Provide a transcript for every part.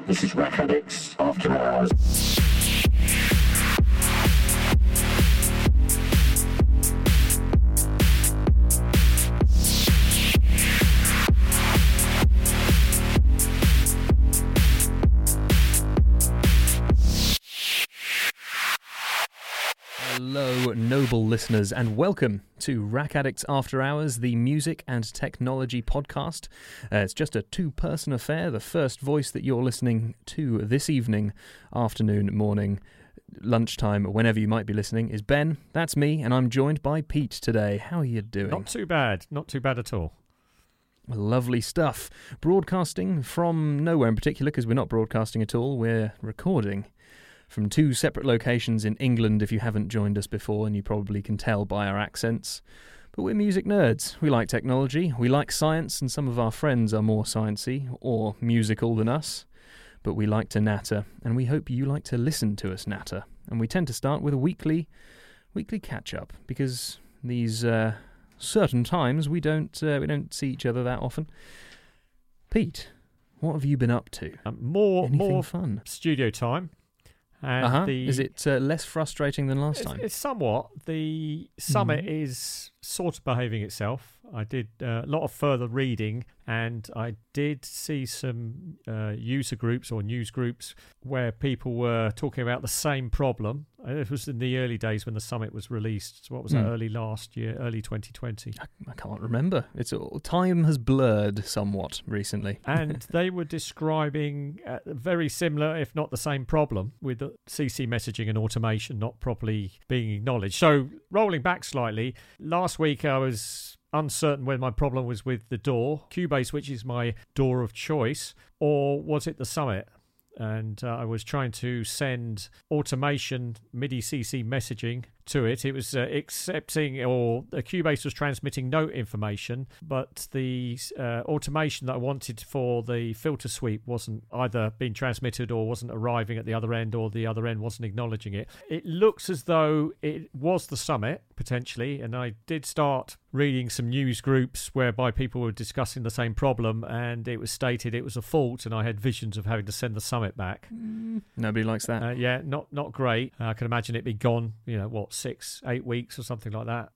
This is Rack Addicts After Hours. Hello, noble listeners, and welcome to Rack Addicts After Hours, the music and technology podcast. It's just a two-person affair. The first voice that you're listening to this evening, afternoon, morning, lunchtime, whenever you might be listening, is Ben. That's me, and I'm joined by Pete today. How are you doing? Not too bad at all. Lovely stuff. Broadcasting from nowhere in particular, because we're not broadcasting at all. We're recording from two separate locations in England, if you haven't joined us before, and you probably can tell by our accents. But we're music nerds. We like technology, we like science, and some of our friends are more sciencey or musical than us. But we like to natter, and we hope you like to listen to us natter. And we tend to start with a weekly catch-up, because these certain times we don't see each other that often. Pete, what have you been up to? More fun? Studio time. And Is it less frustrating than last time? It's somewhat. The summit is sort of behaving itself. I did a lot of further reading, and I did see some user groups or news groups where people were talking about the same problem. It was in the early days when the summit was released. So what was that, early last year, early 2020? I can't remember. Time has blurred somewhat recently. And they were describing very similar, if not the same problem, with the CC messaging and automation not properly being acknowledged. So rolling back slightly, last week I was uncertain whether my problem was with the DAW, Cubase, which is my DAW of choice, or was it the Summit? And I was trying to send automation MIDI CC messaging to it. It was accepting, or Cubase was transmitting note information, but the automation that I wanted for the filter sweep wasn't either being transmitted or wasn't arriving at the other end, or the other end wasn't acknowledging it. It looks as though it was the Summit, potentially, and I did start reading some news groups whereby people were discussing the same problem, and it was stated it was a fault, and I had visions of having to send the Summit back. Nobody likes that. Yeah, not great. I can imagine it be gone, 6-8 weeks or something like that.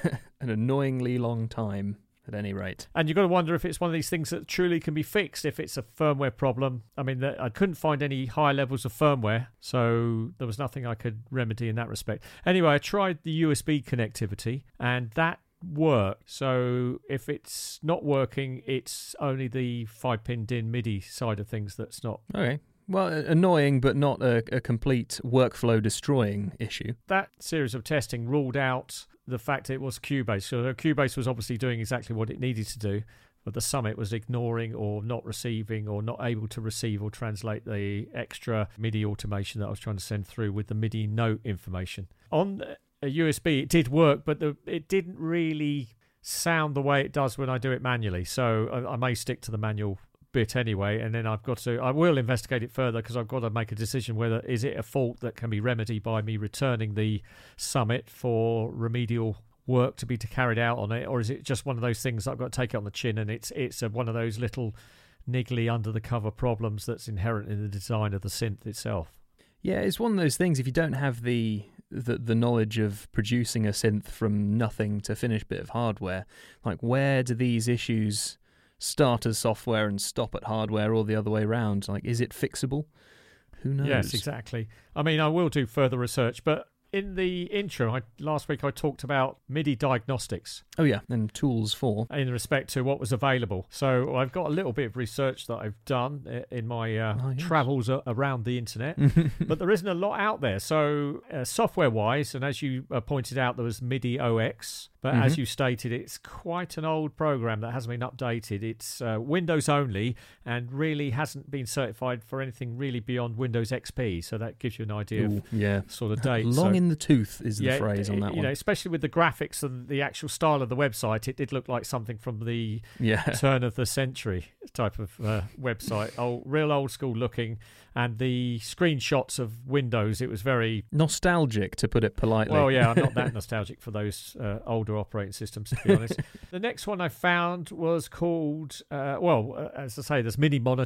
An annoyingly long time, at any rate. And you've got to wonder if it's one of these things that truly can be fixed, if it's a firmware problem. I mean, I couldn't find any high levels of firmware, so there was nothing I could remedy in that respect. Anyway, I tried the USB connectivity, and that worked. So if it's not working, it's only the 5-pin DIN MIDI side of things that's not. Okay. Well, annoying, but not a complete workflow-destroying issue. That series of testing ruled out the fact it was Cubase. So Cubase was obviously doing exactly what it needed to do, but the Summit was ignoring or not receiving or not able to receive or translate the extra MIDI automation that I was trying to send through with the MIDI note information. On a USB, it did work, but it didn't really sound the way it does when I do it manually. So I may stick to the manual bit anyway, and then I will investigate it further, because I've got to make a decision whether is it a fault that can be remedied by me returning the Summit for remedial work to be carried out on it, or is it just one of those things that I've got to take it on the chin, and it's one of those little niggly under the cover problems that's inherent in the design of the synth itself. Yeah, it's one of those things, if you don't have the knowledge of producing a synth from nothing to finished bit of hardware, like where do these issues start as software and stop at hardware, or the other way around? Like, is it fixable? Who knows? Yes, exactly. I mean, I will do further research, but in the intro, last week I talked about MIDI diagnostics. Oh yeah, and tools for. In respect to what was available. So I've got a little bit of research that I've done in my travels around the internet, but there isn't a lot out there. So software-wise, and as you pointed out, there was MIDI OX, but as you stated, it's quite an old program that hasn't been updated. It's Windows only, and really hasn't been certified for anything really beyond Windows XP. So that gives you an idea of sort of date. Long in the tooth is the phrase on that one. Especially with the graphics and the actual style of the website, it did look like something from the turn of the century type of website. Real old school looking, and the screenshots of Windows, it was very nostalgic, to put it politely. Well, yeah, I'm not that nostalgic for those older operating systems, to be honest. The next one I found was called, as I say, there's Mini Monitor,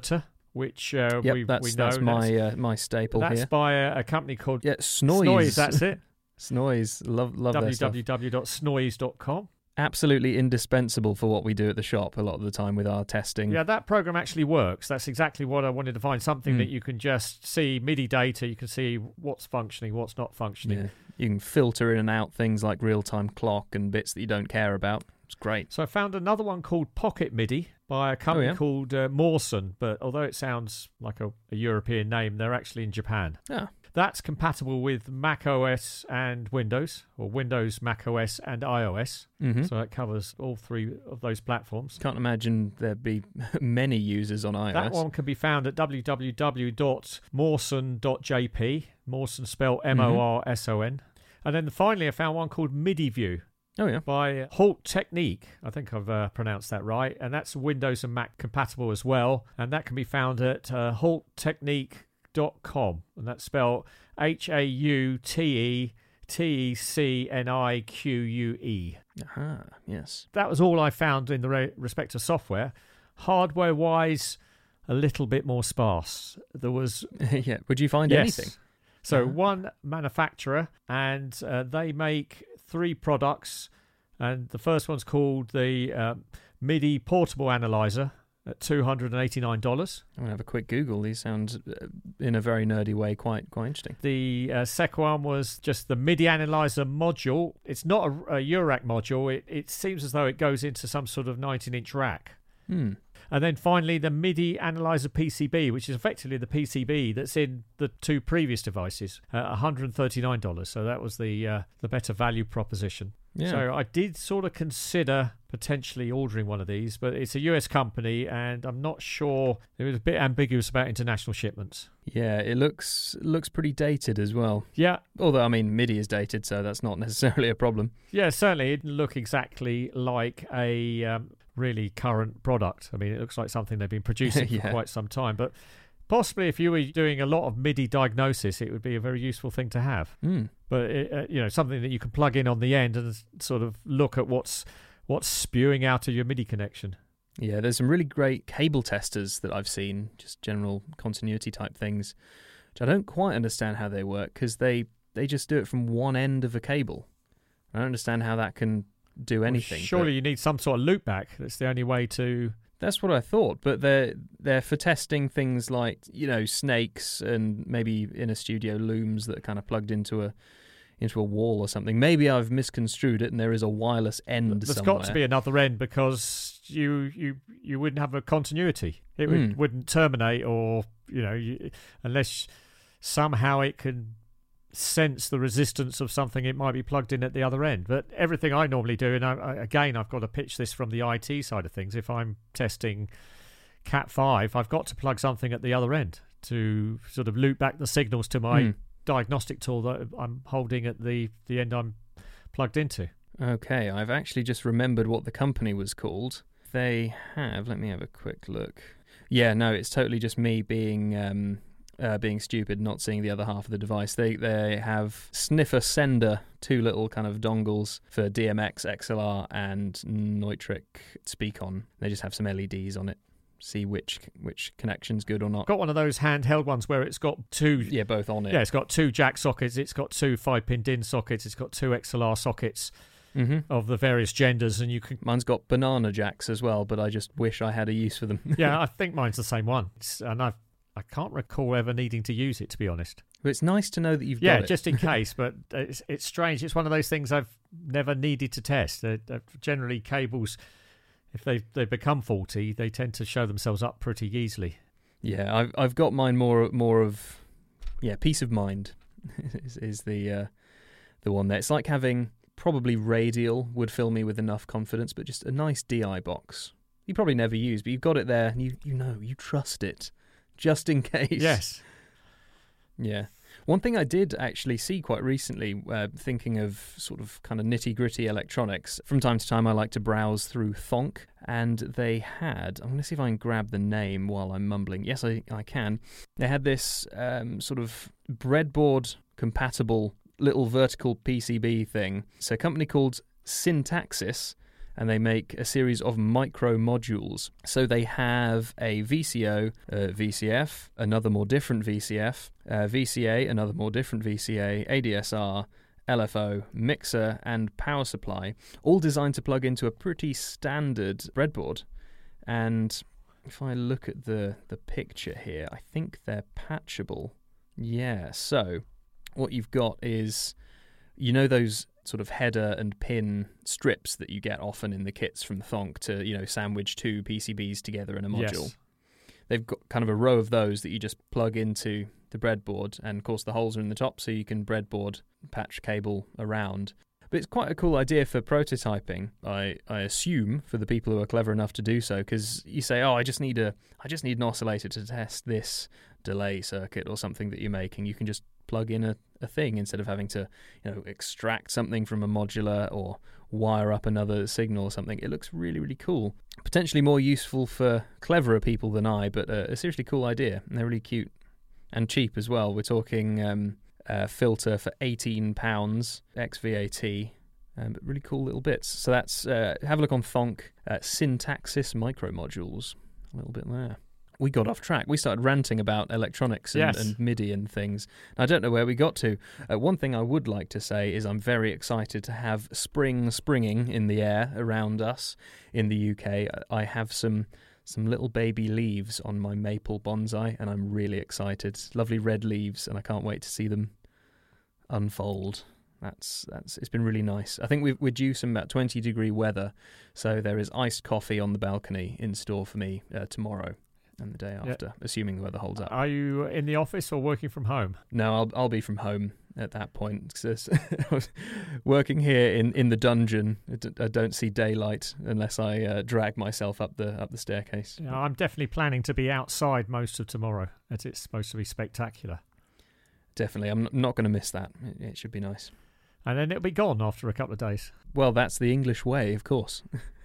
which Yep, we know. that's my staple that's here. by a company called Snoise. That's it. Snoise, love their stuff. www.snoise.com. Absolutely indispensable for what we do at the shop a lot of the time with our testing. Yeah, that program actually works. That's exactly what I wanted to find. Something that you can just see MIDI data. You can see what's functioning, what's not functioning. Yeah. You can filter in and out things like real-time clock and bits that you don't care about. It's great. So I found another one called Pocket MIDI by a company called Mawson, but although it sounds like a European name, they're actually in Japan. Ah. That's compatible with Mac OS and Windows, or Windows, Mac OS and iOS. Mm-hmm. So that covers all three of those platforms. Can't imagine there'd be many users on iOS. That one can be found at www.mawson.jp. Mawson spelled Morson. And then finally I found one called MIDIView. Oh, yeah. By Halt Technique. I think I've pronounced that right. And that's Windows and Mac compatible as well. And that can be found at halttechnique.com. And that's spelled HAUTETECNIQUE. Aha, yes. That was all I found in the respect of software. Hardware-wise, a little bit more sparse. There was... Yeah, would you find anything? So one manufacturer, and they make 3 products, and the first one's called the MIDI Portable Analyzer at $289. I'm going to have a quick Google. These sound, in a very nerdy way, quite interesting. The second one was just the MIDI Analyzer module. It's not a Eurorack module. It seems as though it goes into some sort of 19-inch rack. And then finally, the MIDI Analyzer PCB, which is effectively the PCB that's in the 2 previous devices, $139. So that was the better value proposition. Yeah. So I did sort of consider potentially ordering one of these, but it's a US company, and I'm not sure. It was a bit ambiguous about international shipments. Yeah, it looks pretty dated as well. Yeah. Although, I mean, MIDI is dated, so that's not necessarily a problem. Yeah, certainly. It didn't look exactly like a really current product. I mean, it looks like something they've been producing for quite some time. But possibly if you were doing a lot of MIDI diagnosis, it would be a very useful thing to have. But, something that you can plug in on the end and sort of look at what's spewing out of your MIDI connection. Yeah, there's some really great cable testers that I've seen, just general continuity type things, which I don't quite understand how they work, because they just do it from one end of a cable. I don't understand how that can do anything. Well, surely you need some sort of loopback. That's the only way to... That's what I thought, but they're for testing things like, snakes and maybe in a studio looms that are kind of plugged into a wall or something. Maybe I've misconstrued it and there is a wireless end There's somewhere. got to be another end, because you wouldn't have a continuity. It wouldn't terminate, or unless somehow it can sense the resistance of something it might be plugged in at the other end. But everything I normally do, and I've got to pitch this from the IT side of things. If I'm testing Cat5, I've got to plug something at the other end to sort of loop back the signals to my diagnostic tool that I'm holding at the end I'm plugged into. Okay, I've actually just remembered what the company was called. They have, let me have a quick look. Yeah, no, it's totally just me being stupid, not seeing the other half of the device. They have Sniffer Sender, 2 little kind of dongles for DMX, XLR, and Neutrik Speakon. They just have some LEDs on it. See which connection's good or not. Got one of those handheld ones where it's got 2... Yeah, both on it. Yeah, it's got 2 jack sockets, it's got 2 5-pin DIN sockets, it's got 2 XLR sockets of the various genders, and you can... Mine's got banana jacks as well, but I just wish I had a use for them. Yeah, I think mine's the same one. And I can't recall ever needing to use it, to be honest. But it's nice to know that you've got it. Yeah, just in case, but it's strange. It's one of those things I've never needed to test. Generally, cables... If they become faulty, they tend to show themselves up pretty easily. Yeah, I've got mine more of peace of mind is the one there. It's like having probably Radial would fill me with enough confidence, but just a nice DI box. You probably never use, but you've got it there and you trust it just in case. Yes. Yeah. One thing I did actually see quite recently, thinking of sort of kind of nitty-gritty electronics, from time to time I like to browse through Thonk, and they had, I'm going to see if I can grab the name while I'm mumbling. Yes, I can. They had this sort of breadboard-compatible little vertical PCB thing. So a company called Syntaxis, and they make a series of micro modules. So they have a VCO, VCF, another more different VCF, VCA, another more different VCA, ADSR, LFO, mixer, and power supply, all designed to plug into a pretty standard breadboard. And if I look at the picture here, I think they're patchable. Yeah, so what you've got is, you know, those sort of header and pin strips that you get often in the kits from Thonk to, you know, sandwich two PCBs together in a module. Yes. They've got kind of a row of those that you just plug into the breadboard, and of course the holes are in the top so you can breadboard patch cable around. But it's quite a cool idea for prototyping, I assume, for the people who are clever enough to do so, because you say, oh, I just need an oscillator to test this delay circuit or something that you're making. You can just plug in a thing instead of having to, you know, extract something from a modular or wire up another signal or something. It looks really, really cool. Potentially more useful for cleverer people than I, but a seriously cool idea. And they're really cute and cheap as well. We're talking filter for £18 ex VAT, but really cool little bits. So that's have a look on Thonk, Syntaxis micro modules. A little bit there. We got off track. We started ranting about electronics and MIDI and things. I don't know where we got to. One thing I would like to say is I'm very excited to have springing in the air around us in the UK. I have some little baby leaves on my maple bonsai, and I'm really excited. Lovely red leaves, and I can't wait to see them unfold. That's it's been really nice. I think we're due some about 20-degree weather, so there is iced coffee on the balcony in store for me tomorrow and the day after, assuming the weather holds up. Are you in the office or working from home? No, I'll be from home at that point. Working here in the dungeon, I don't see daylight unless I drag myself up the staircase. Yeah, I'm definitely planning to be outside most of tomorrow, as it's supposed to be spectacular. Definitely, I'm not going to miss that. It should be nice. And then it'll be gone after a couple of days. Well, that's the English way, of course.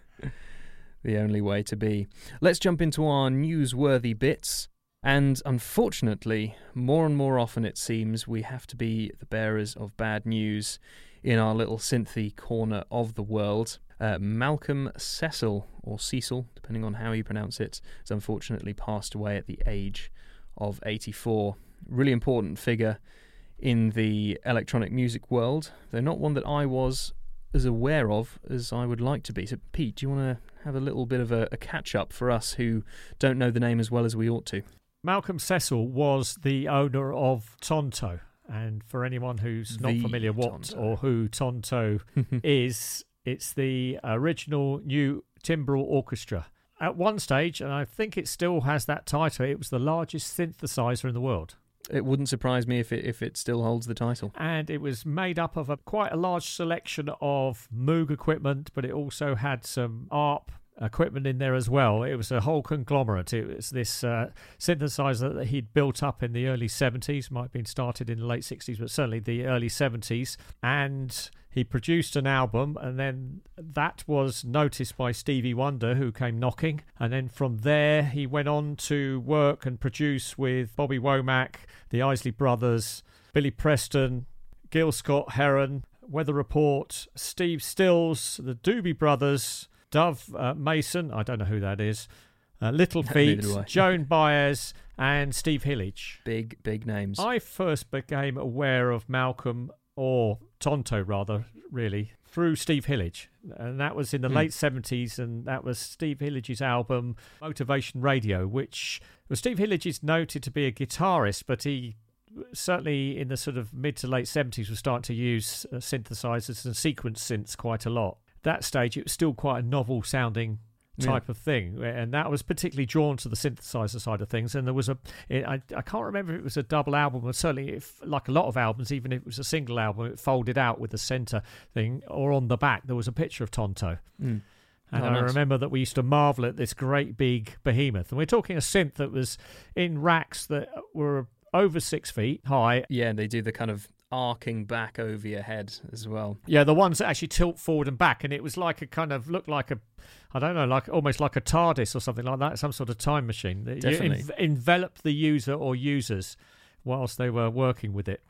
The only way to be. Let's jump into our newsworthy bits. And unfortunately, more and more often it seems we have to be the bearers of bad news in our little synthy corner of the world. Malcolm Cecil, or Cecil, depending on how you pronounce it, has unfortunately passed away at the age of 84. Really important figure in the electronic music world, though not one that I was as aware of as I would like to be. So, Pete, do you want to have a little bit of a catch-up for us who don't know the name as well as we ought to? Malcolm Cecil was the owner of Tonto, and for anyone who's not familiar or who Tonto is, it's the original new timbral orchestra. At one stage, and I think it still has that title, it was the largest synthesizer in the world. It wouldn't surprise me if it still holds the title. And it was made up of quite a large selection of Moog equipment, but it also had some ARP equipment in there as well. It was a whole conglomerate. It was this synthesizer that he'd built up in the early 70s, might have been started in the late 60s, but certainly the early 70s. And he produced an album, and then that was noticed by Stevie Wonder, who came knocking. And then from there, he went on to work and produce with Bobby Womack, the Isley Brothers, Billy Preston, Gil Scott-Heron, Weather Report, Steve Stills, the Doobie Brothers, Dove Mason, I don't know who that is, Little Feat, Joan Baez, and Steve Hillage. Big names. I first became aware of Malcolm, or Tonto rather, really, through Steve Hillage. And that was in the late 70s, and that was Steve Hillage's album, Motivation Radio, which was Steve Hillage is noted to be a guitarist, but he certainly in the sort of mid to late 70s was starting to use synthesizers and sequence synths quite a lot. That stage, it was still quite a novel sounding type of thing, and that was particularly drawn to the synthesizer side of things. And there was I can't remember if it was a double album, but certainly like a lot of albums, even if it was a single album, it folded out with the center thing, or on the back there was a picture of Tonto. And I remember that we used to marvel at this great big behemoth, and we're talking a synth that was in racks that were over 6 feet high. Yeah, and they do the kind of arcing back over your head as well. Yeah, the ones that actually tilt forward and back, and it was like a kind of looked like a, I don't know, like almost like a TARDIS or something like that, some sort of time machine. Definitely. Enveloped the user or users whilst they were working with it.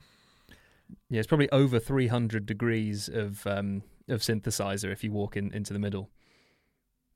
Yeah, it's probably over 300 degrees of synthesizer if you walk into the middle.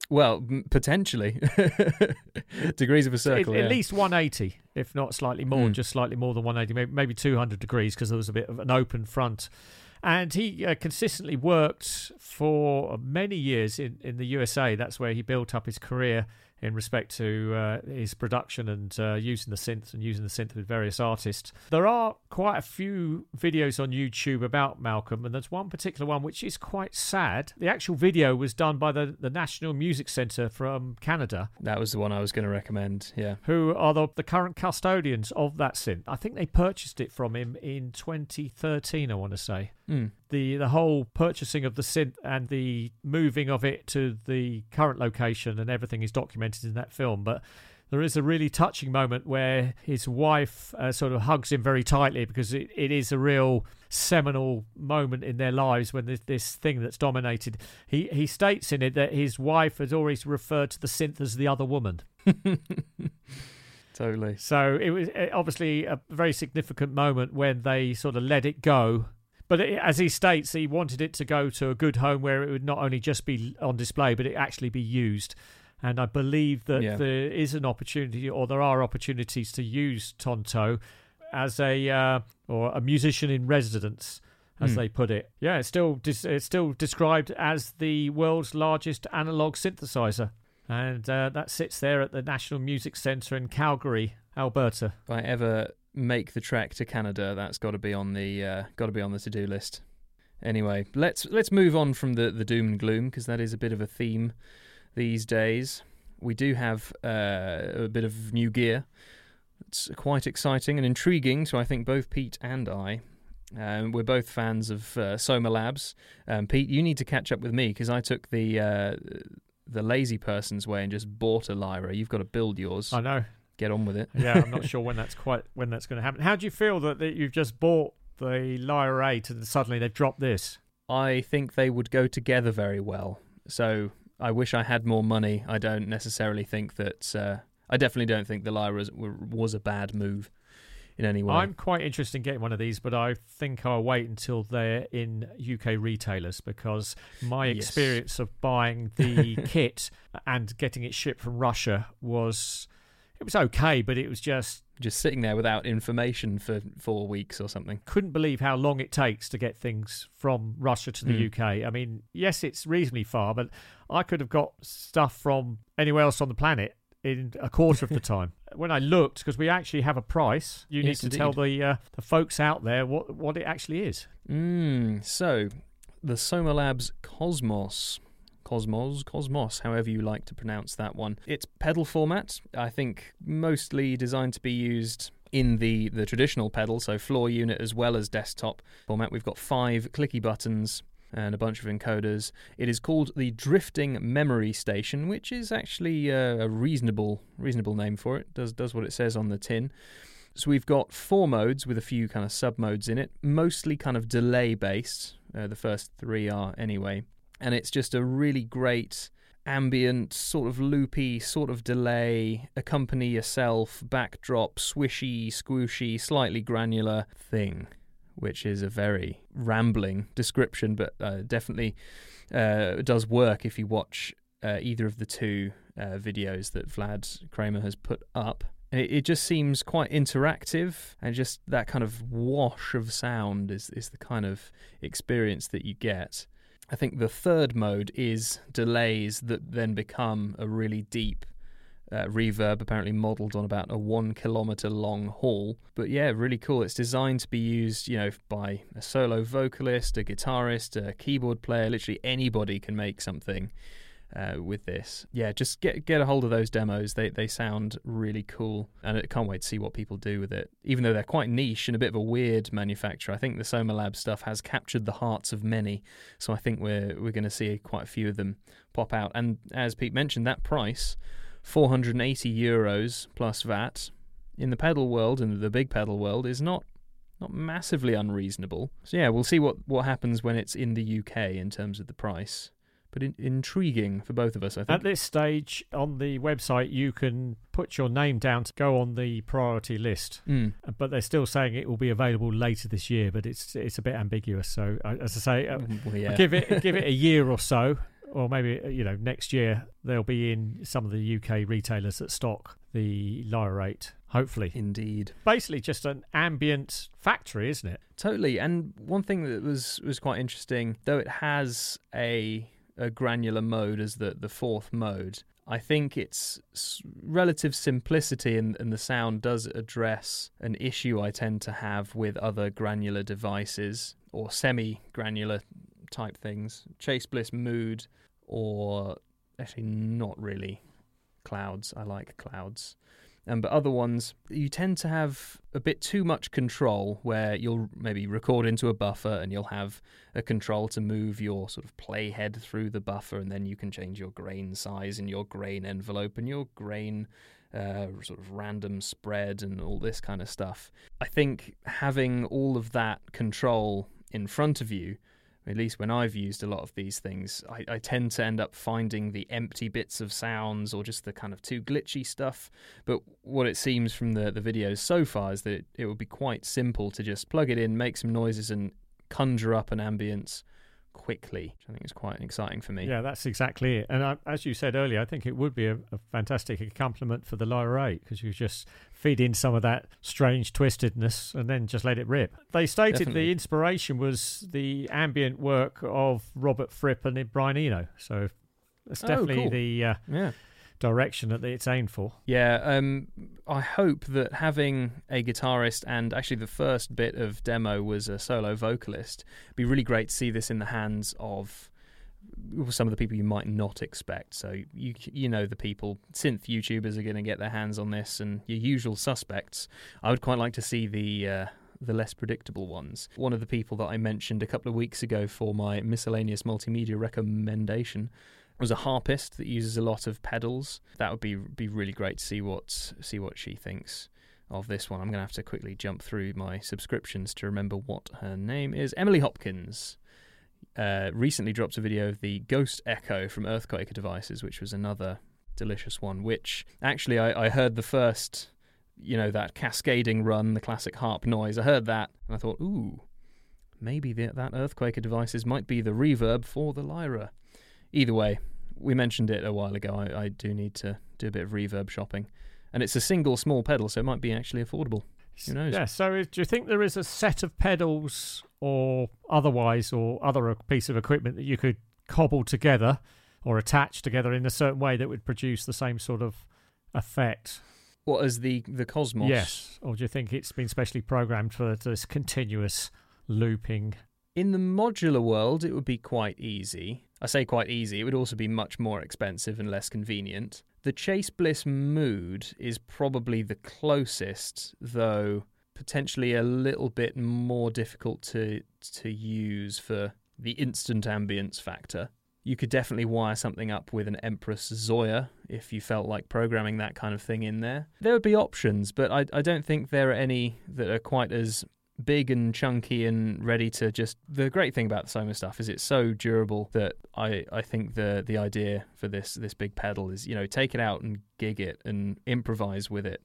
Well, potentially. Degrees of a circle, At least 180, if not slightly more, just slightly more than 180, maybe 200 degrees, because there was a bit of an open front. And he consistently worked for many years in the USA. That's where he built up his career in respect to his production and using the synth with various artists. There are quite a few videos on YouTube about Malcolm, and there's one particular one which is quite sad. The actual video was done by the National Music Centre from Canada. That was the one I was going to recommend, yeah. Who are the current custodians of that synth. I think they purchased it from him in 2013, I want to say. The whole purchasing of the synth and the moving of it to the current location and everything is documented in that film. But there is a really touching moment where his wife sort of hugs him very tightly, because it is a real seminal moment in their lives when this thing that's dominated. He states in it that his wife has always referred to the synth as the other woman. Totally. So it was obviously a very significant moment when they sort of let it go. But as he states, he wanted it to go to a good home where it would not only just be on display, but it actually be used. And I believe that there is an opportunity, or there are opportunities, to use Tonto as a musician in residence, as they put it. Yeah, it's still described as the world's largest analog synthesizer, and that sits there at the National Music Centre in Calgary, Alberta. If I ever make the trek to Canada, that's got to be on the to-do list. Anyway, let's move on from the doom and gloom, because that is a bit of a theme these days. We do have a bit of new gear. It's quite exciting and intriguing, so I think both Pete and I. We're both fans of Soma Labs. Pete, you need to catch up with me, because I took the lazy person's way and just bought a Lyra. You've got to build yours. I know. Get on with it. Yeah, I'm not sure when that's going to happen. How do you feel that you've just bought the Lyra 8 and suddenly they've dropped this? I think they would go together very well. So I wish I had more money. I don't necessarily think that... I definitely don't think the Lyra was a bad move in any way. I'm quite interested in getting one of these, but I think I'll wait until they're in UK retailers, because my experience of buying the kit and getting it shipped from Russia was okay, but it was just sitting there without information for 4 weeks or something. Couldn't believe how long it takes to get things from Russia to the UK. I mean, yes, it's reasonably far, but I could have got stuff from anywhere else on the planet in a quarter of the time. When I looked, because we actually have a price, you need to tell the folks out there what it actually is. So, the Soma Labs Cosmos, however you like to pronounce that one. It's pedal format, I think mostly designed to be used in the traditional pedal, so floor unit as well as desktop format. We've got 5 clicky buttons and a bunch of encoders. It is called the Drifting Memory Station, which is actually a reasonable name for it. Does what it says on the tin. So we've got 4 modes with a few kind of sub-modes in it, mostly kind of delay-based. The first 3 are anyway. And it's just a really great ambient, sort of loopy, sort of delay, accompany yourself, backdrop, swishy, squooshy, slightly granular thing, which is a very rambling description, but definitely does work if you watch either of the 2 videos that Vlad Kramer has put up. It just seems quite interactive, and just that kind of wash of sound is the kind of experience that you get. I think the third mode is delays that then become a really deep reverb, apparently modelled on about a 1 kilometre long haul. But yeah, really cool. It's designed to be used, by a solo vocalist, a guitarist, a keyboard player. Literally anybody can make something with this. Yeah, just get a hold of those demos. They sound really cool, and I can't wait to see what people do with it. Even though they're quite niche and a bit of a weird manufacturer, I think the Soma Lab stuff has captured the hearts of many. So I think we're going to see quite a few of them pop out. And as Pete mentioned, that price, €480 plus VAT, in the pedal world, in the big pedal world, is not massively unreasonable. So yeah, we'll see what happens when it's in the UK in terms of the price. But intriguing for both of us, I think. At this stage, on the website, you can put your name down to go on the priority list. But they're still saying it will be available later this year, but it's a bit ambiguous. So, as I say, give it a year or so. or maybe next year they'll be in some of the UK retailers that stock the Lyra 8. Hopefully, Indeed. Basically, just an ambient factory, isn't it? Totally. And one thing that was quite interesting, though it has a granular mode as the fourth mode, I think its relative simplicity and the sound does address an issue I tend to have with other granular devices or semi-granular type things. Chase Bliss Mood, or actually not really Clouds. I like Clouds. But other ones, you tend to have a bit too much control, where you'll maybe record into a buffer and you'll have a control to move your sort of playhead through the buffer, and then you can change your grain size and your grain envelope and your grain sort of random spread and all this kind of stuff. I think having all of that control in front of you, at least when I've used a lot of these things, I tend to end up finding the empty bits of sounds or just the kind of too glitchy stuff. But what it seems from the videos so far is that it would be quite simple to just plug it in, make some noises and conjure up an ambience quickly, which I think is quite exciting for me. Yeah, that's exactly it. And as you said earlier, I think it would be a fantastic accompaniment for the Lyra 8, because you just feed in some of that strange twistedness and then just let it rip. They stated Definitely. The inspiration was the ambient work of Robert Fripp and Brian Eno. So that's definitely cool. the Yeah. direction that it's aimed for. Yeah, I hope that having a guitarist, and actually the first bit of demo was a solo vocalist, it'd be really great to see this in the hands of some of the people you might not expect. So you know the people, synth YouTubers are going to get their hands on this, and your usual suspects. I would quite like to see the less predictable ones. One of the people that I mentioned a couple of weeks ago for my miscellaneous multimedia recommendation was a harpist that uses a lot of pedals. That would be really great to see what she thinks of this one. I'm going to have to quickly jump through my subscriptions to remember what her name is. Emily Hopkins recently dropped a video of the Ghost Echo from Earthquaker Devices, which was another delicious one, which actually I heard the first, that cascading run, the classic harp noise. I heard that and I thought, ooh, maybe that Earthquaker Devices might be the reverb for the Lyra. Either way, we mentioned it a while ago. I do need to do a bit of reverb shopping. And it's a single small pedal, so it might be actually affordable. Who knows? Yeah, so do you think there is a set of pedals or otherwise, or other piece of equipment that you could cobble together or attach together in a certain way that would produce the same sort of effect? What, as the Cosmos? Yes. Or do you think it's been specially programmed for this continuous looping? In the modular world, it would be quite easy. I say quite easy. It would also be much more expensive and less convenient. The Chase Bliss Mood is probably the closest, though potentially a little bit more difficult to use for the instant ambience factor. You could definitely wire something up with an Empress Zoya if you felt like programming that kind of thing in there. There would be options, but I don't think there are any that are quite as big and chunky and ready to just... The great thing about the Soma stuff is it's so durable that I think the idea for this big pedal is, take it out and gig it and improvise with it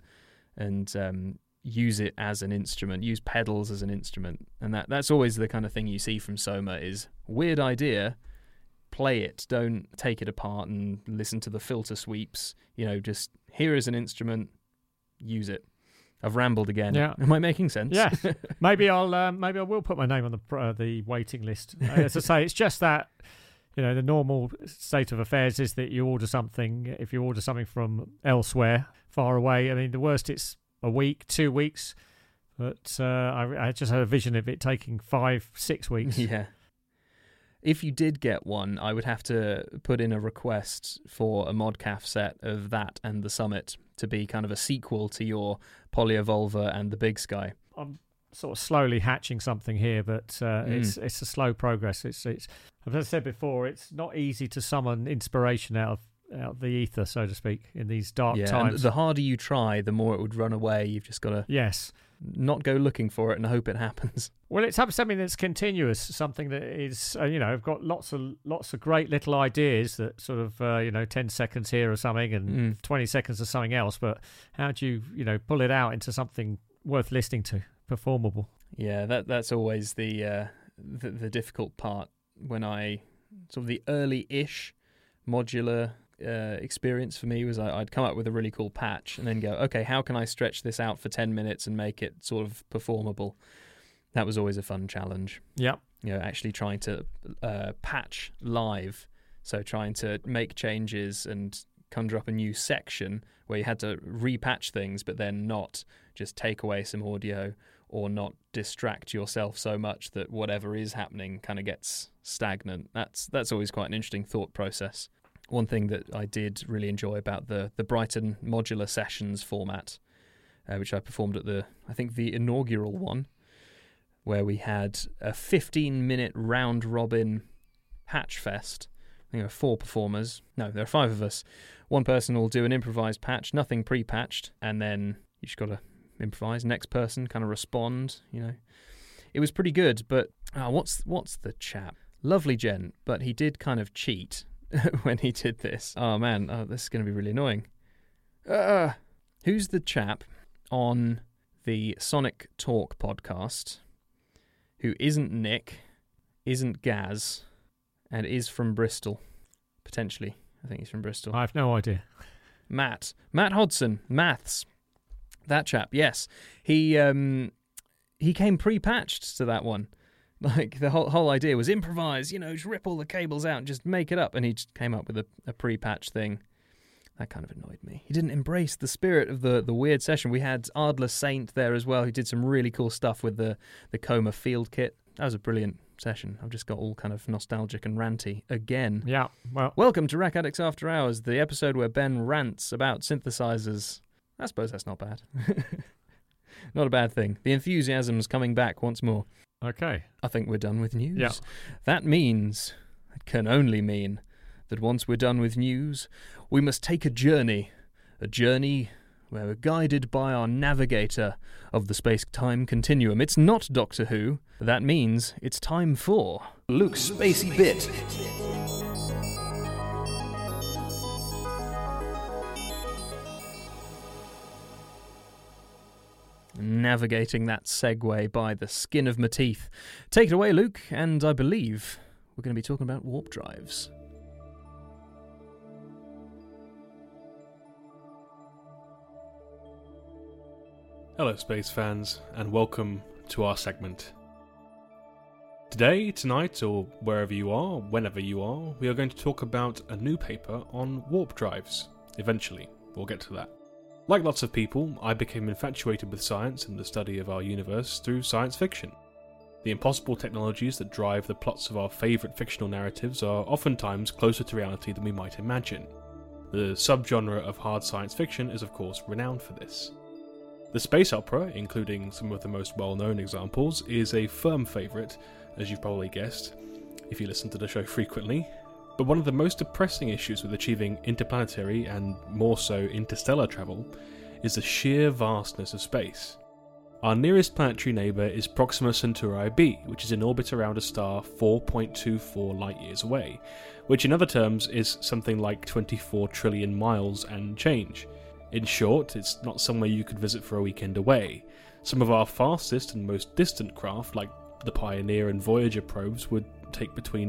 and use it as an instrument, use pedals as an instrument. And that's always the kind of thing you see from Soma is weird idea, play it, don't take it apart and listen to the filter sweeps, just here is an instrument, use it. I've rambled again. Yeah. Am I making sense? Yeah. Maybe I will put my name on the waiting list. As I say, it's just that the normal state of affairs is that you order something. If you order something from elsewhere, far away, I mean, the worst it's a week, 2 weeks. But I just had a vision of it taking 5-6 weeks. Yeah. If you did get one, I would have to put in a request for a Modcaf set of that and the Summit to be kind of a sequel to your Polyevolver and the Big Sky. I'm sort of slowly hatching something here, but it's a slow progress. It's as I said before, it's not easy to summon inspiration out of the ether, so to speak, in these dark times. And the harder you try, the more it would run away. You've just got to not go looking for it and hope it happens. Well, it's something that's continuous, something that is, I've got lots of great little ideas that sort of, 10 seconds here or something and 20 seconds of something else. But how do you, pull it out into something worth listening to, performable? Yeah, that's always the difficult part when I sort of the early-ish modular experience for me was I'd come up with a really cool patch and then go, okay, how can I stretch this out for 10 minutes and make it sort of performable? That was always a fun challenge. Yeah. Actually trying to patch live, so trying to make changes and conjure up a new section where you had to repatch things but then not just take away some audio or not distract yourself so much that whatever is happening kind of gets stagnant. That's always quite an interesting thought process. One thing that I did really enjoy about the Brighton modular sessions format, which I performed at the inaugural one, where we had a 15-minute round-robin patch fest. I think there were 4 performers. No, there are 5 of us. One person will do an improvised patch, nothing pre-patched, and then you just got to improvise. Next person kind of respond, It was pretty good, but what's the chap? Lovely gent, but he did kind of cheat when he did this. Oh, man, this is going to be really annoying. Who's the chap on the Sonic Talk podcast who isn't Nick, isn't Gaz, and is from Bristol? Potentially. I think he's from Bristol. I have no idea. Matt Hodson, Maths. That chap, yes. He came pre-patched to that one. Like, the whole idea was improvise, just rip all the cables out and just make it up. And he just came up with a pre-patch thing. That kind of annoyed me. He didn't embrace the spirit of the weird session. We had Ardler Saint there as well, who did some really cool stuff with the Coma field kit. That was a brilliant session. I've just got all kind of nostalgic and ranty again. Yeah, well. Welcome to Rack Addicts After Hours, the episode where Ben rants about synthesizers. I suppose that's not bad. Not a bad thing. The enthusiasm's coming back once more. Okay. I think we're done with news. Yeah. It can only mean that once we're done with news, we must take a journey where we're guided by our navigator of the space-time continuum. It's not Doctor Who. That means it's time for Luke's Spacey Bit. Navigating that segue by the skin of my teeth. Take it away, Luke, and I believe we're going to be talking about warp drives. Hello space fans, and welcome to our segment. Today, tonight, or wherever you are, whenever you are, we are going to talk about a new paper on warp drives. Eventually, we'll get to that. Like lots of people, I became infatuated with science and the study of our universe through science fiction. The impossible technologies that drive the plots of our favourite fictional narratives are oftentimes closer to reality than we might imagine. The subgenre of hard science fiction is of course renowned for this. The space opera, including some of the most well-known examples, is a firm favourite, as you've probably guessed, if you listen to the show frequently. But one of the most depressing issues with achieving interplanetary and more so interstellar travel is the sheer vastness of space. Our nearest planetary neighbour is Proxima Centauri b, which is in orbit around a star 4.24 light-years away, which in other terms is something like 24 trillion miles and change. In short, it's not somewhere you could visit for a weekend away. Some of our fastest and most distant craft, like the Pioneer and Voyager probes, would take between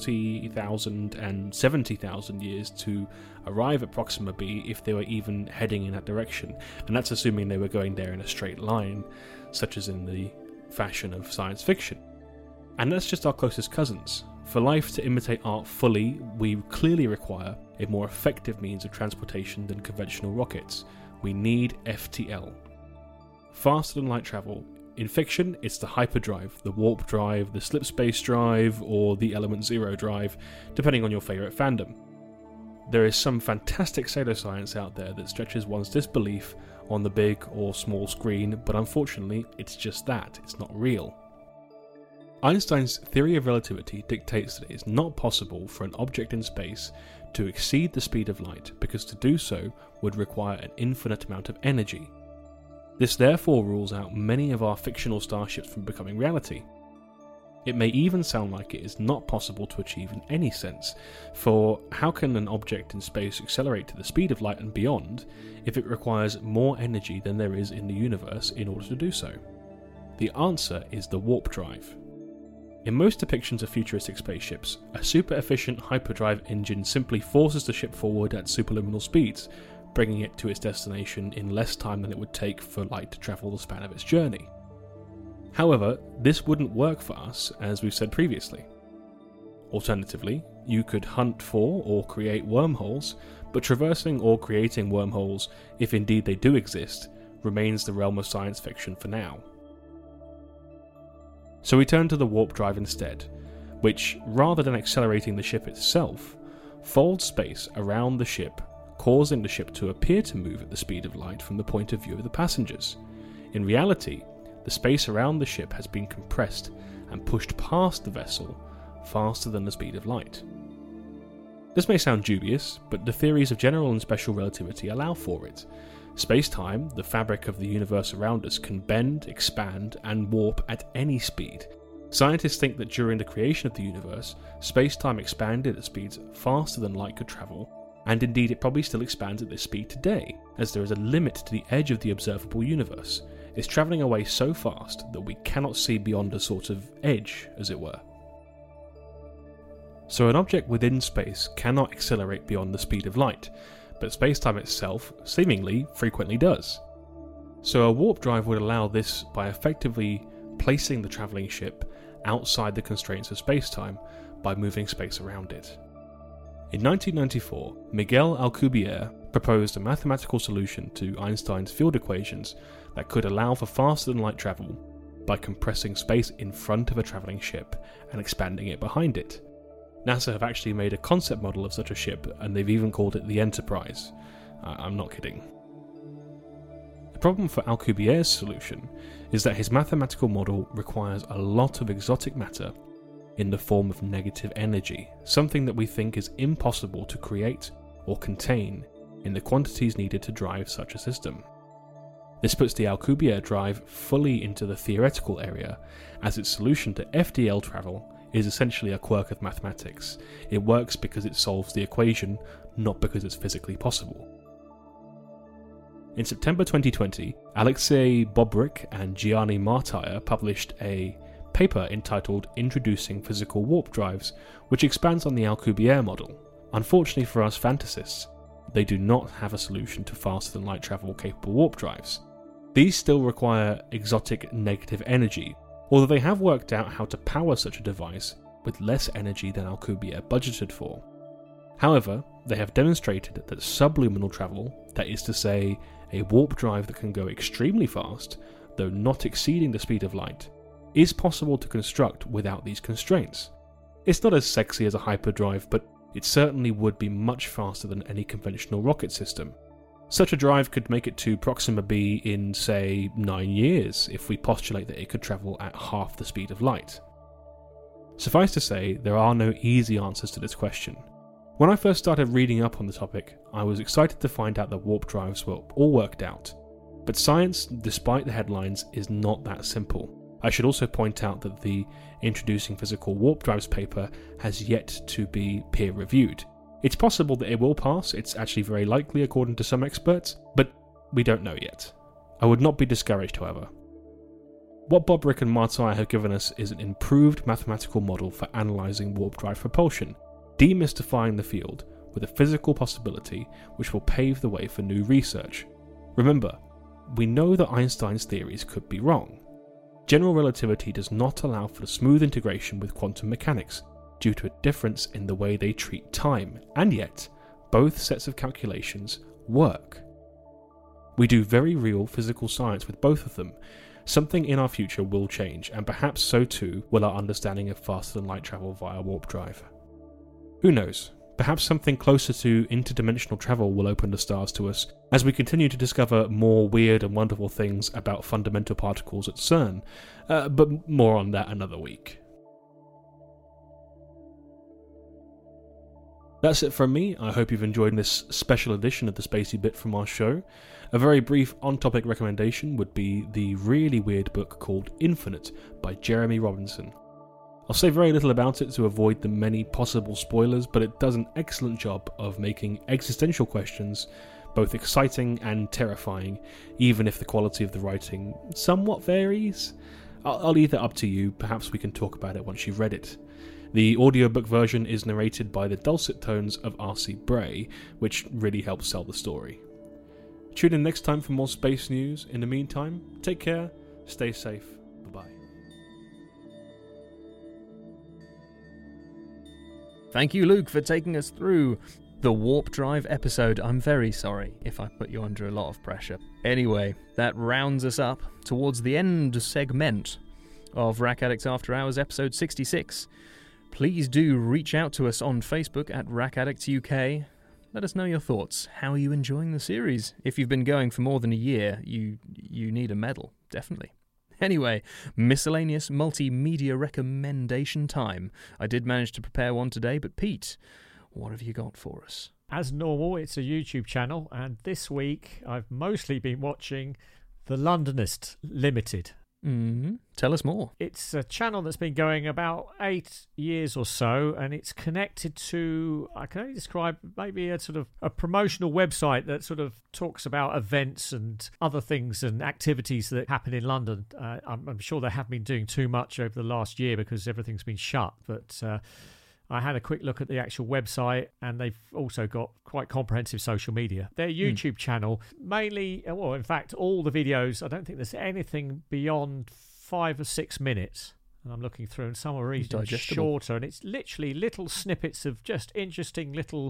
40,000 and 70,000 years to arrive at Proxima b if they were even heading in that direction, and that's assuming they were going there in a straight line, such as in the fashion of science fiction. And that's just our closest cousins. For life to imitate art fully, we clearly require a more effective means of transportation than conventional rockets. We need FTL. Faster than light travel. In fiction, it's the hyperdrive, the warp drive, the slip space drive, or the element zero drive, depending on your favourite fandom. There is some fantastic pseudoscience out there that stretches one's disbelief on the big or small screen, but unfortunately, it's just that, it's not real. Einstein's theory of relativity dictates that it is not possible for an object in space to exceed the speed of light, because to do so would require an infinite amount of energy. This therefore rules out many of our fictional starships from becoming reality. It may even sound like it is not possible to achieve in any sense, for how can an object in space accelerate to the speed of light and beyond if it requires more energy than there is in the universe in order to do so? The answer is the warp drive. In most depictions of futuristic spaceships, a super-efficient hyperdrive engine simply forces the ship forward at superluminal speeds, bringing it to its destination in less time than it would take for light to travel the span of its journey. However, this wouldn't work for us, as we've said previously. Alternatively, you could hunt for or create wormholes, but traversing or creating wormholes, if indeed they do exist, remains the realm of science fiction for now. So we turn to the warp drive instead, which, rather than accelerating the ship itself, folds space around the ship, causing the ship to appear to move at the speed of light from the point of view of the passengers. In reality, the space around the ship has been compressed and pushed past the vessel faster than the speed of light. This may sound dubious, but the theories of general and special relativity allow for it. Space-time, the fabric of the universe around us, can bend, expand, and warp at any speed. Scientists think that during the creation of the universe, space-time expanded at speeds faster than light could travel, and indeed it probably still expands at this speed today, as there is a limit to the edge of the observable universe. It's travelling away so fast that we cannot see beyond a sort of edge, as it were. So an object within space cannot accelerate beyond the speed of light, but space-time itself seemingly frequently does. So a warp drive would allow this by effectively placing the travelling ship outside the constraints of space-time by moving space around it. In 1994, Miguel Alcubierre proposed a mathematical solution to Einstein's field equations that could allow for faster-than-light travel by compressing space in front of a travelling ship and expanding it behind it. NASA have actually made a concept model of such a ship, and they've even called it the Enterprise. I'm not kidding. The problem for Alcubierre's solution is that his mathematical model requires a lot of exotic matter in the form of negative energy, something that we think is impossible to create or contain in the quantities needed to drive such a system. This puts the Alcubierre drive fully into the theoretical area, as its solution to FDL travel is essentially a quirk of mathematics. It works because it solves the equation, not because it's physically possible. In September 2020, Alexei Bobrik and Gianni Martire published a paper entitled Introducing Physical Warp Drives, which expands on the Alcubierre model. Unfortunately for us fantasists, they do not have a solution to faster-than-light travel capable warp drives. These still require exotic negative energy, although they have worked out how to power such a device with less energy than Alcubierre budgeted for. However, they have demonstrated that subluminal travel, that is to say, a warp drive that can go extremely fast, though not exceeding the speed of light, is possible to construct without these constraints. It's not as sexy as a hyperdrive, but it certainly would be much faster than any conventional rocket system. Such a drive could make it to Proxima b in, say, 9 years, if we postulate that it could travel at half the speed of light. Suffice to say, there are no easy answers to this question. When I first started reading up on the topic, I was excited to find out that warp drives were all worked out. But science, despite the headlines, is not that simple. I should also point out that the Introducing Physical Warp Drives paper has yet to be peer-reviewed. It's possible that it will pass, it's actually very likely according to some experts, but we don't know yet. I would not be discouraged, however. What Bobrik and Martire have given us is an improved mathematical model for analysing warp drive propulsion, demystifying the field with a physical possibility which will pave the way for new research. Remember, we know that Einstein's theories could be wrong. General relativity does not allow for the smooth integration with quantum mechanics due to a difference in the way they treat time, and yet, both sets of calculations work. We do very real physical science with both of them. Something in our future will change, and perhaps so too will our understanding of faster-than-light travel via warp drive. Who knows? Perhaps something closer to interdimensional travel will open the stars to us as we continue to discover more weird and wonderful things about fundamental particles at CERN, but more on that another week. That's it from me. I hope you've enjoyed this special edition of the Spacey Bit from our show. A very brief on-topic recommendation would be the really weird book called Infinite by Jeremy Robinson. I'll say very little about it to avoid the many possible spoilers, but it does an excellent job of making existential questions both exciting and terrifying, even if the quality of the writing somewhat varies. I'll leave that up to you. Perhaps we can talk about it once you've read it. The audiobook version is narrated by the dulcet tones of R.C. Bray, which really helps sell the story. Tune in next time for more space news. In the meantime, take care, stay safe, bye-bye. Thank you, Luke, for taking us through the Warp Drive episode. I'm very sorry if I put you under a lot of pressure. Anyway, that rounds us up towards the end segment of Rack Addicts After Hours episode 66. Please do reach out to us on Facebook at Rack Addicts UK. Let us know your thoughts. How are you enjoying the series? If you've been going for more than a year, you need a medal, definitely. Anyway, miscellaneous multimedia recommendation time. I did manage to prepare one today, but Pete, what have you got for us? As normal, it's a YouTube channel, and this week I've mostly been watching The Londonist Limited. Tell us more. It's a channel that's been going about 8 years or so, and it's connected to, I can only describe maybe a sort of a promotional website that sort of talks about events and other things and activities that happen in London. I'm sure they haven't been doing too much over the last year because everything's been shut, but I had a quick look at the actual website, and they've also got quite comprehensive social media. Their YouTube channel, mainly, well, in fact, all the videos, I don't think there's anything beyond 5 or 6 minutes. And I'm looking through, and some are even shorter, and it's literally little snippets of just interesting little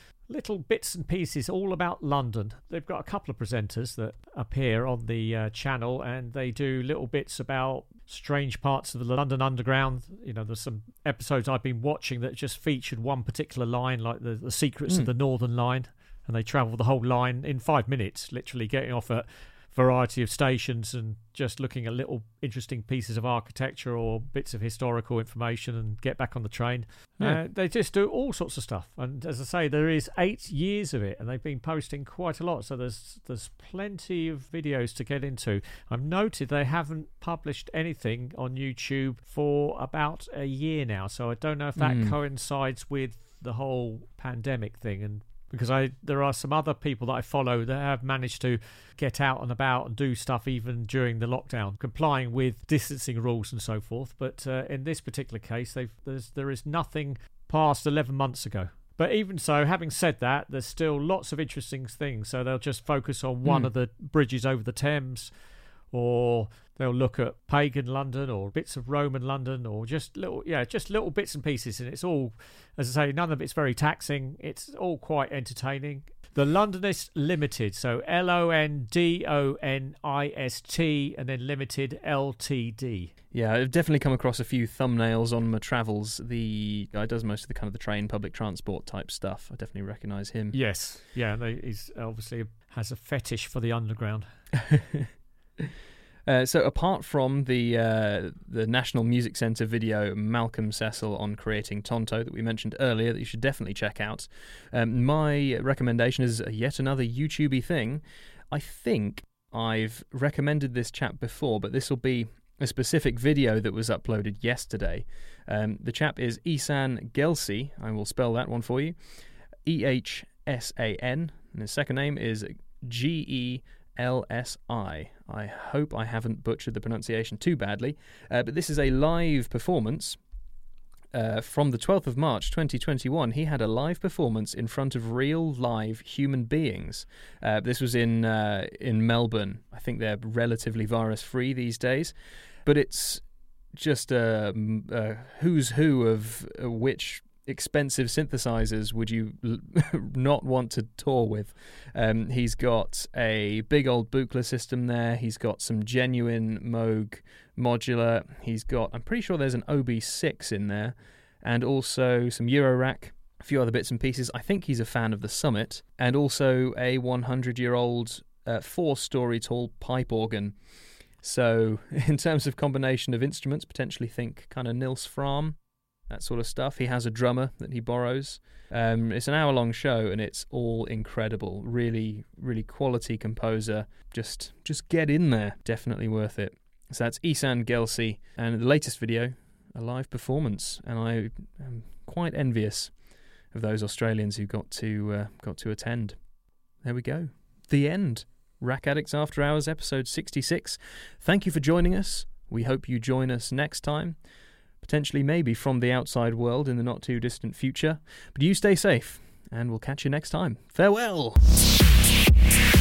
bits and pieces all about London. They've got a couple of presenters that appear on the channel, and they do little bits about strange parts of the London Underground. You know, there's some episodes I've been watching that just featured one particular line, like the secrets of the Northern Line, and they travel the whole line in 5 minutes, literally getting off at variety of stations and just looking at little interesting pieces of architecture or bits of historical information and get back on the train. They just do all sorts of stuff, and as I say, there is 8 years of it, and they've been posting quite a lot, so there's plenty of videos to get into. I've noted they haven't published anything on YouTube for about a year now, so I don't know if that coincides with the whole pandemic thing, and because there are some other people that I follow that have managed to get out and about and do stuff even during the lockdown, complying with distancing rules and so forth. But in this particular case, there is nothing past 11 months ago. But even so, having said that, there's still lots of interesting things. So they'll just focus on one of the bridges over the Thames, or they'll look at pagan London or bits of Roman London, or just little bits and pieces. And it's all, as I say, none of it's very taxing. It's all quite entertaining. The Londonist Limited, so LONDONIST and then Limited LTD. Yeah, I've definitely come across a few thumbnails on my travels. The guy does most of the kind of the train, public transport type stuff. I definitely recognise him. Yes, yeah, he's obviously has a fetish for the underground. So apart from the National Music Centre video, Malcolm Cecil on creating Tonto that we mentioned earlier, that you should definitely check out, my recommendation is yet another YouTube-y thing. I think I've recommended this chap before, but this will be a specific video that was uploaded yesterday. The chap is Ihsan Gelsi. I will spell that one for you. EHSAN, and his second name is GELSI. I hope I haven't butchered the pronunciation too badly, but this is a live performance from the 12th of March 2021. He had a live performance in front of real live human beings. This was in Melbourne. I think they're relatively virus-free these days, but it's just a who's who of which expensive synthesizers would you not want to tour with. He's got a big old Buchla system there. He's got some genuine Moog modular. He's got, I'm pretty sure there's an OB6 in there, and also some Eurorack, a few other bits and pieces. I think he's a fan of the Summit, and also a 100-year-old 4-story tall pipe organ. So in terms of combination of instruments, potentially think kind of Nils Frahm, that sort of stuff. He has a drummer that he borrows. It's an hour-long show, and it's all incredible. Really, really quality composer. Just get in there. Definitely worth it. So that's Ihsan Gelsi, and the latest video, a live performance. And I am quite envious of those Australians who got to attend. There we go. The end. Rack Addicts After Hours, episode 66. Thank you for joining us. We hope you join us next time, potentially maybe from the outside world in the not too distant future. But you stay safe, and we'll catch you next time. Farewell!